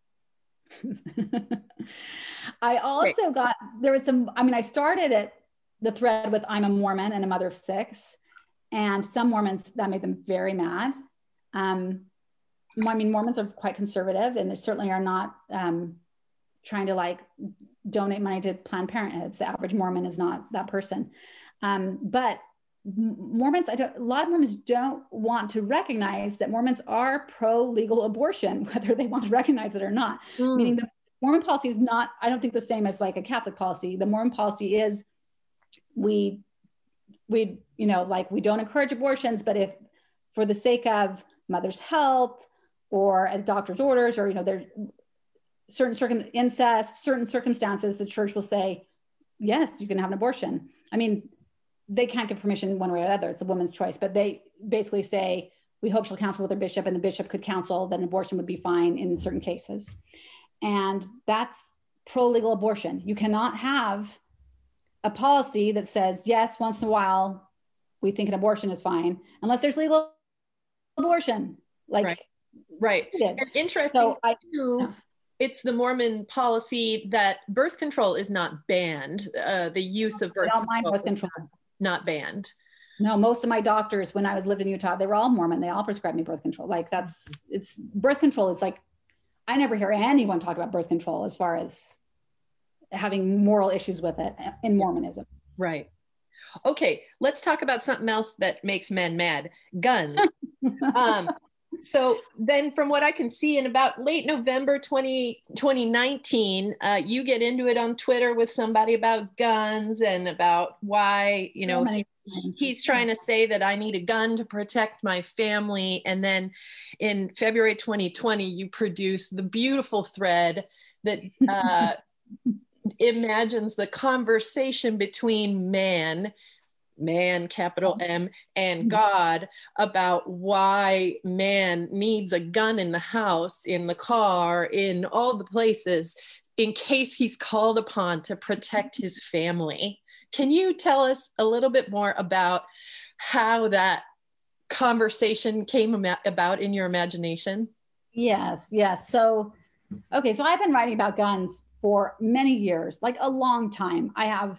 I also got, there was some, I mean, I started it, the thread with I'm a Mormon and a mother of 6. And some Mormons, that made them very mad. I mean, Mormons are quite conservative, and they certainly are not trying to like donate money to Planned Parenthood. The average Mormon is not that person. But Mormons, a lot of Mormons don't want to recognize that Mormons are pro-legal abortion, whether they want to recognize it or not. Meaning the Mormon policy is not, I don't think, the same as like a Catholic policy. The Mormon policy is we you know, like, we don't encourage abortions, but if for the sake of mother's health or a doctor's orders, or, you know, there's certain incest, certain circumstances, the church will say, yes, you can have an abortion. I mean, they can't give permission one way or the other. It's a woman's choice, but they basically say, we hope she'll counsel with her bishop, and the bishop could counsel that an abortion would be fine in certain cases. And that's pro-legal abortion. You cannot have a policy that says, yes, once in a while, we think an abortion is fine, unless there's legal abortion. Like, right. And interesting so too, it's the Mormon policy that birth control is not banned. The use of birth control is not banned. No, most of my doctors, when I lived in Utah, they were all Mormon. They all prescribed me birth control. Like, it's birth control is like, I never hear anyone talk about birth control as far as having moral issues with it in Mormonism. Right. Okay, let's talk about something else that makes men mad: guns. So then, from what I can see, in about late November 2019, you get into it on Twitter with somebody about guns and about why, you know, he's trying to say that I need a gun to protect my family. And then in February 2020, you produce the beautiful thread that imagines the conversation between man, capital M, and God about why man needs a gun in the house, in the car, in all the places, in case he's called upon to protect his family. Can you tell us a little bit more about how that conversation came about in your imagination? Yes. So, okay, so I've been writing about guns for many years, like a long time. I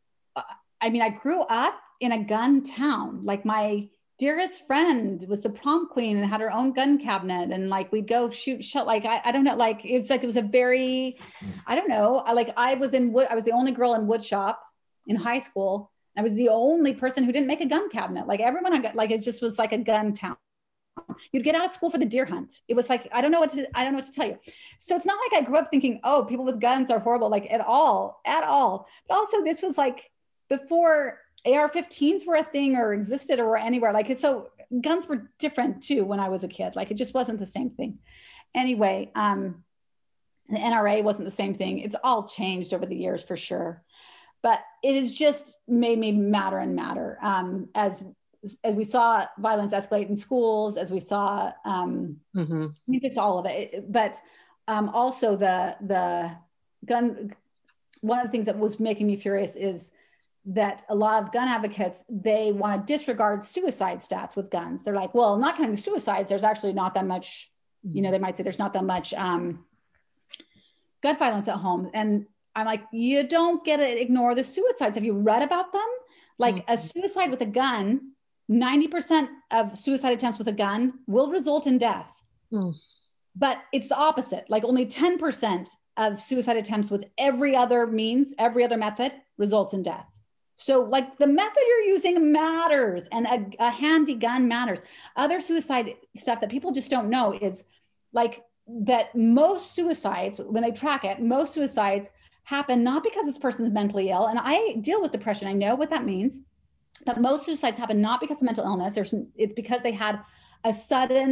grew up in a gun town. Like, my dearest friend was the prom queen and had her own gun cabinet. And like, we'd go shoot. Like, I don't know, like, it's like, it was a very, I don't know. I was the only girl in wood shop in high school. I was the only person who didn't make a gun cabinet. Like, everyone I got, like, it just was like a gun town. You'd get out of school for the deer hunt. It was like, I don't know what to tell you. So it's not like I grew up thinking, oh, people with guns are horrible, like, at all. But also, this was like before AR-15s were a thing or existed or were anywhere. Like, so guns were different too when I was a kid. Like, it just wasn't the same thing. Anyway, the NRA wasn't the same thing. It's all changed over the years for sure. But it has just made me madder and madder as we saw violence escalate in schools, as we saw, it's all of it. But also the gun, one of the things that was making me furious is that a lot of gun advocates, they want to disregard suicide stats with guns. They're like, well, not counting suicides, there's actually not that much, you know, they might say there's not that much gun violence at home. And I'm like, you don't get to ignore the suicides. Have you read about them? Like, a suicide with a gun, 90% of suicide attempts with a gun will result in death. But it's the opposite. Like, only 10% of suicide attempts with every other method results in death. So, like, the method you're using matters, and a handy gun matters. Other suicide stuff that people just don't know is like that most suicides, when they track it, most suicides happen not because this person is mentally ill. And I deal with depression. I know what that means. But most suicides happen not because of mental illness. It's because they had a sudden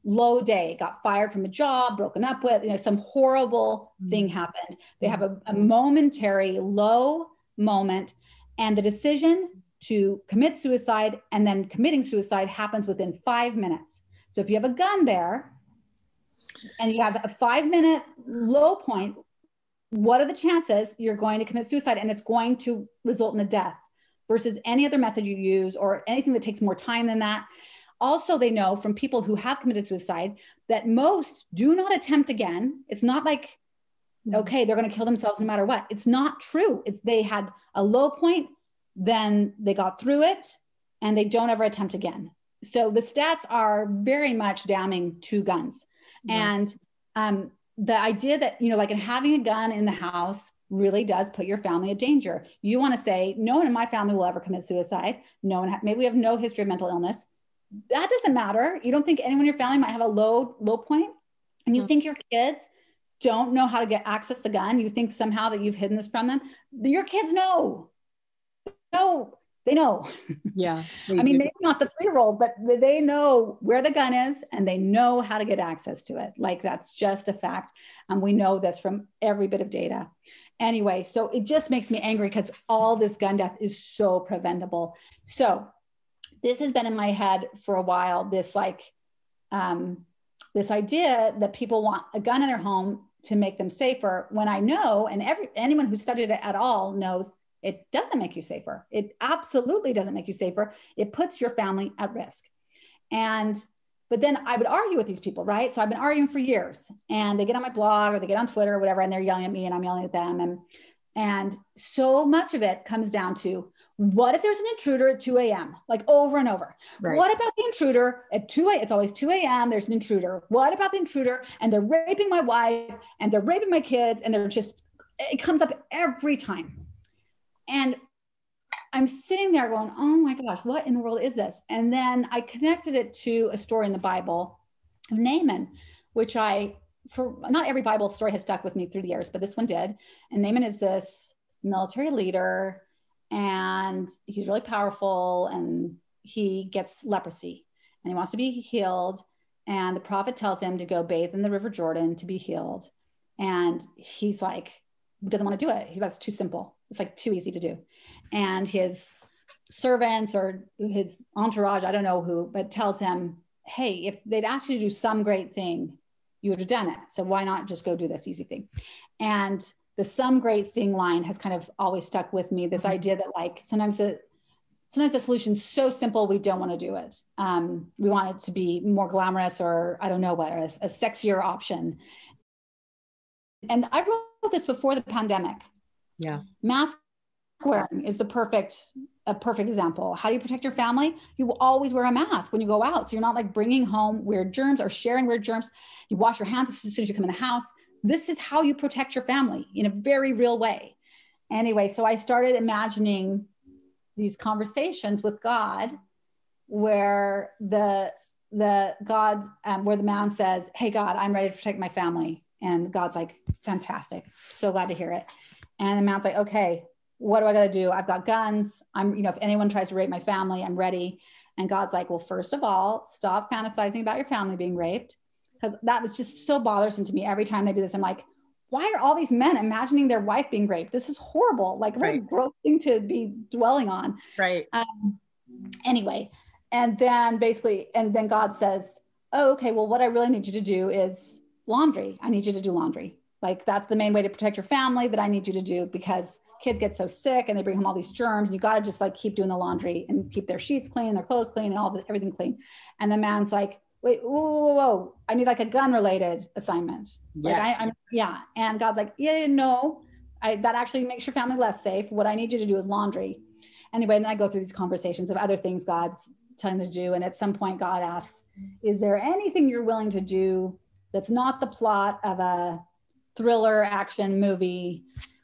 low day, got fired from a job, broken up with, some horrible thing happened. They have a momentary low moment, and the decision to commit suicide and then committing suicide happens within 5 minutes. So if you have a gun there and you have a 5-minute low point, what are the chances you're going to commit suicide and it's going to result in a death versus any other method you use or anything that takes more time than that? Also, they know from people who have committed suicide that most do not attempt again. It's not like, okay, they're going to kill themselves no matter what. It's not true. They had a low point, then they got through it, and they don't ever attempt again. So the stats are very much damning to guns. And the idea that, like in having a gun in the house really does put your family in danger. You want to say, no one in my family will ever commit suicide. No one, maybe we have no history of mental illness. That doesn't matter. You don't think anyone in your family might have a low point, and you think your kids don't know how to get access to the gun. You think somehow that you've hidden this from them. Your kids know. No, they know. Yeah. I mean, they're not the 3-year-old, but they know where the gun is and they know how to get access to it. Like that's just a fact. And we know this from every bit of data. Anyway, so it just makes me angry because all this gun death is so preventable. So this has been in my head for a while, this idea that people want a gun in their home to make them safer, when I know, and anyone who studied it at all knows, it doesn't make you safer. It absolutely doesn't make you safer. It puts your family at risk. But then I would argue with these people, right? So I've been arguing for years, and they get on my blog or they get on Twitter or whatever, and they're yelling at me and I'm yelling at them. And so much of it comes down to, what if there's an intruder at 2 a.m., like over and over? Right. What about the intruder at 2 a.m.? It's always 2 a.m. There's an intruder. What about the intruder? And they're raping my wife and they're raping my kids. And it comes up every time. And I'm sitting there going, oh my gosh, what in the world is this? And then I connected it to a story in the Bible of Naaman, which not every Bible story has stuck with me through the years, but this one did. And Naaman is this military leader, and he's really powerful, and he gets leprosy and he wants to be healed. And the prophet tells him to go bathe in the River Jordan to be healed. And he's like, doesn't want to do it. That's too simple. It's like too easy to do. And his servants or his entourage, I don't know who, but tells him, hey, if they'd asked you to do some great thing, you would have done it. So why not just go do this easy thing? And the some great thing line has kind of always stuck with me. This idea that like sometimes the solution's so simple, we don't want to do it. We want it to be more glamorous, or I don't know what, or a sexier option. And I wrote this before the pandemic. Yeah. Mask wearing is a perfect example. How do you protect your family? You will always wear a mask when you go out. So you're not like bringing home weird germs or sharing weird germs. You wash your hands as soon as you come in the house. This is how you protect your family in a very real way. Anyway, so I started imagining these conversations with God where where the man says, hey, God, I'm ready to protect my family. And God's like, fantastic. So glad to hear it. And the man's like, okay, what do I got to do? I've got guns. If anyone tries to rape my family, I'm ready. And God's like, well, first of all, stop fantasizing about your family being raped. Because that was just so bothersome to me. Every time they do this, I'm like, why are all these men imagining their wife being raped? This is horrible. Like, what a gross thing to be dwelling on. Right. Anyway, and then God says, oh, okay, well, what I really need you to do is laundry. I need you to do laundry. Like, that's the main way to protect your family that I need you to do, because kids get so sick and they bring home all these germs, and you got to just like keep doing the laundry and keep their sheets clean, their clothes clean, and everything clean. And the man's like, wait, whoa. I need like a gun related assignment. Yeah. Like And God's like, no, that actually makes your family less safe. What I need you to do is laundry. Anyway, and then I go through these conversations of other things God's telling me to do. And at some point God asks, is there anything you're willing to do that's not the plot of a thriller action movie?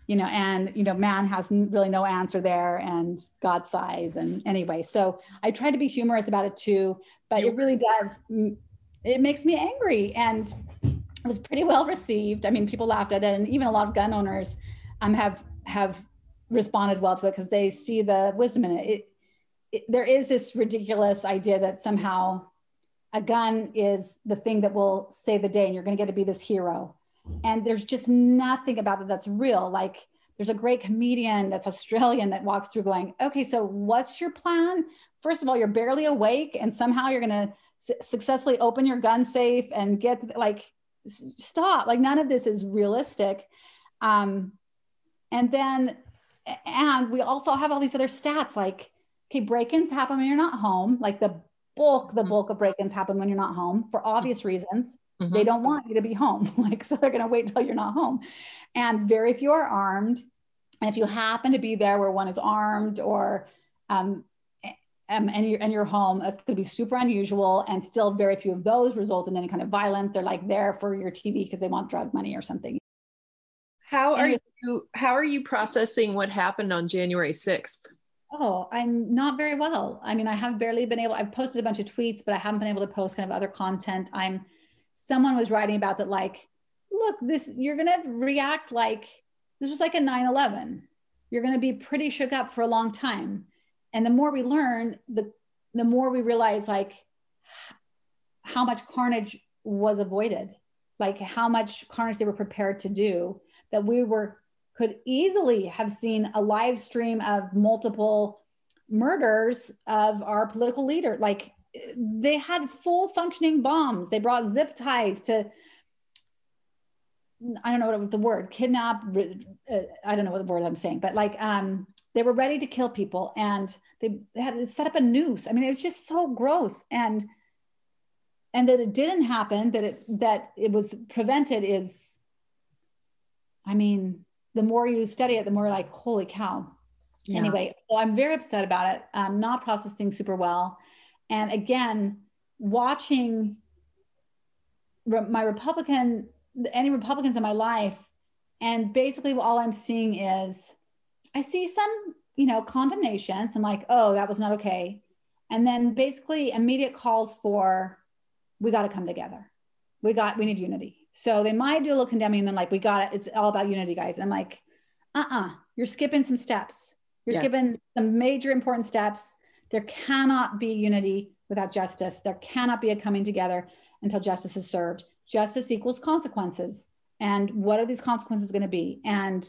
Man has really no answer there, and God sighs. And anyway, so I try to be humorous about it too, but it really does. It makes me angry, and it was pretty well received. I mean, people laughed at it, and even a lot of gun owners have responded well to it because they see the wisdom in it. There is this ridiculous idea that somehow a gun is the thing that will save the day and you're going to get to be this hero. And there's just nothing about it that's real. Like there's a great comedian that's Australian that walks through going, okay, so what's your plan? First of all, you're barely awake and somehow you're going to successfully open your gun safe and get like, stop. Like none of this is realistic. And we also have all these other stats like, okay, break-ins happen when you're not home. Like the bulk of break-ins happen when you're not home for obvious reasons. Mm-hmm. They don't want you to be home. Like, so they're going to wait till you're not home. And very few are armed. And if you happen to be there where one is armed or, and you're home, it's going to be super unusual. And still very few of those result in any kind of violence. They're like there for your TV because they want drug money or something. How are you processing what happened on January 6th? Oh, I'm not very well. I mean, I have barely been able, I've posted a bunch of tweets, but I haven't been able to post kind of other content. Someone was writing about that, like, look, you're going to react like this was like a 9/11. You're going to be pretty shook up for a long time. And the more we learn, the more we realize like how much carnage was avoided, like how much carnage they were prepared to do, that could easily have seen a live stream of multiple murders of our political leader. Like they had full functioning bombs. They brought zip ties to, I don't know what the word, kidnap, I don't know what the word I'm saying, but like they were ready to kill people and they had set up a noose. I mean, it was just so gross. And that it didn't happen, that it was prevented is, I mean, the more you study it, the more like, holy cow. Yeah. Anyway, so I'm very upset about it. I'm not processing super well. And again, watching any Republicans in my life, and basically all I'm seeing is, I see some, condemnations. I'm like, oh, that was not okay. And then basically immediate calls for, we got to come together. We need unity. So they might do a little condemning and then like, we got it. It's all about unity, guys. And I'm like, you're skipping some steps. You're skipping some major important steps. There cannot be unity without justice. There cannot be a coming together until justice is served. Justice equals consequences. And what are these consequences going to be? And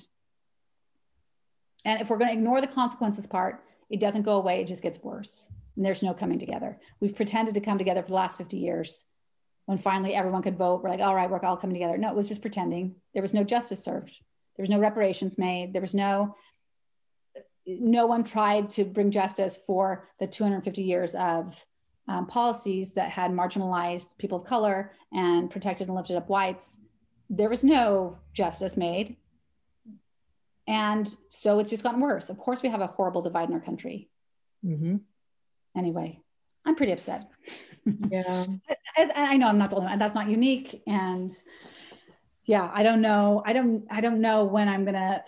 if we're going to ignore the consequences part, it doesn't go away. It just gets worse. And there's no coming together. We've pretended to come together for the last 50 years. When finally everyone could vote, we're like, all right, we're all coming together. No, it was just pretending. There was no justice served. There was no reparations made. There was no one tried to bring justice for the 250 years of policies that had marginalized people of color and protected and lifted up whites. There was no justice made. And so it's just gotten worse. Of course, we have a horrible divide in our country. Mm-hmm. Anyway, I'm pretty upset. Yeah. I know I'm not the only one. That's not unique. And yeah, I don't know. I don't know when I'm going to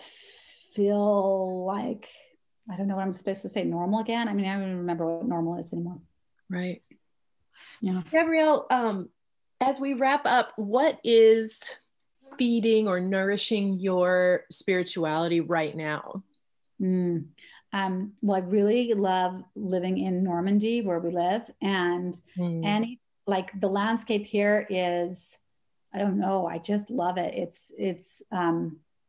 feel like, I don't know what I'm supposed to say, normal again. I mean, I don't even remember what normal is anymore. Right. Yeah. Gabrielle, as we wrap up, what is feeding or nourishing your spirituality right now? Well, I really love living in Normandy where we live, and like the landscape here is, I don't know, I just love it. It's I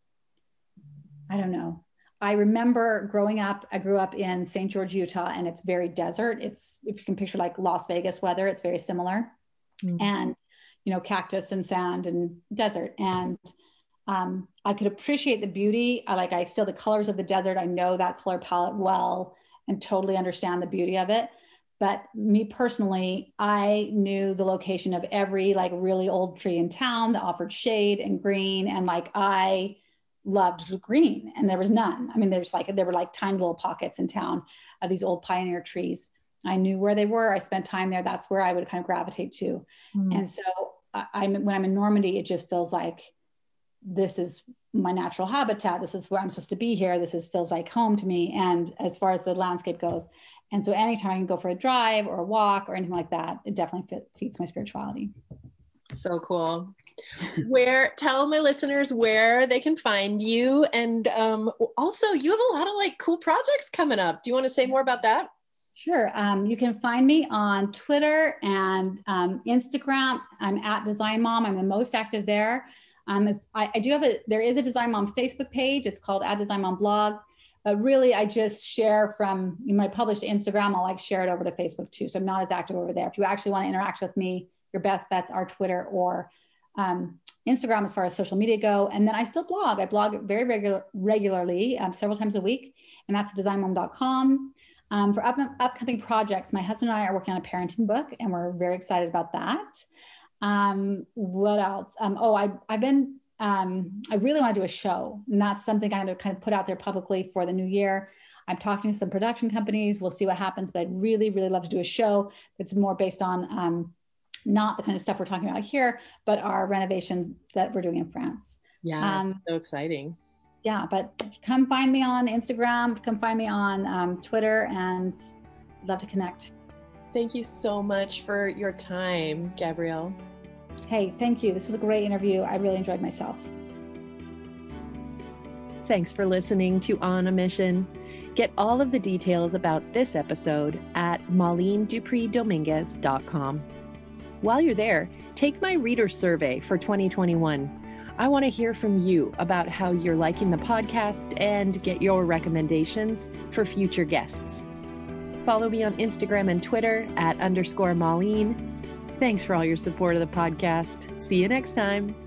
don't know. I remember growing up, I grew up in St. George, Utah, and it's very desert. It's, if you can picture like Las Vegas weather, it's very similar. And, cactus and sand and desert. And I could appreciate the beauty. I still, the colors of the desert, I know that color palette well and totally understand the beauty of it. But me personally, I knew the location of every like really old tree in town that offered shade and green. And like, I loved green and there was none. I mean, there were like tiny little pockets in town of these old pioneer trees. I knew where they were. I spent time there. That's where I would kind of gravitate to. And so when I'm in Normandy, it just feels like this is my natural habitat. This is where I'm supposed to be here. Feels like home to me. And as far as the landscape goes. And so anytime I can go for a drive or a walk or anything like that, it definitely feeds my spirituality. So cool. Tell my listeners where they can find you. And also you have a lot of like cool projects coming up. Do you want to say more about that? Sure. You can find me on Twitter and Instagram. I'm at Design Mom. I'm the most active there. I do have there is a Design Mom Facebook page. It's called at Design Mom Blog. But really, I just share from my published Instagram. I'll share it over to Facebook too. So I'm not as active over there. If you actually want to interact with me, your best bets are Twitter or Instagram as far as social media go. And then I still blog. I blog very regularly, several times a week. And that's designmom.com. For upcoming projects, my husband and I are working on a parenting book, and we're very excited about that. What else? I really want to do a show, and that's something I'm going to kind of put out there publicly for the new year. I'm talking to some production companies. We'll see what happens, but I'd really, really love to do a show that's more based on not the kind of stuff we're talking about here, but our renovation that we're doing in France. Yeah, so exciting. Yeah, but come find me on Instagram, come find me on Twitter, and I'd love to connect. Thank you so much for your time, Gabrielle. Hey, thank you. This was a great interview. I really enjoyed myself. Thanks for listening to On a Mission. Get all of the details about this episode at MarleneDupree-Dominguez.com. While you're there, take my reader survey for 2021. I want to hear from you about how you're liking the podcast and get your recommendations for future guests. Follow me on Instagram and Twitter at _Marlene. Thanks for all your support of the podcast. See you next time.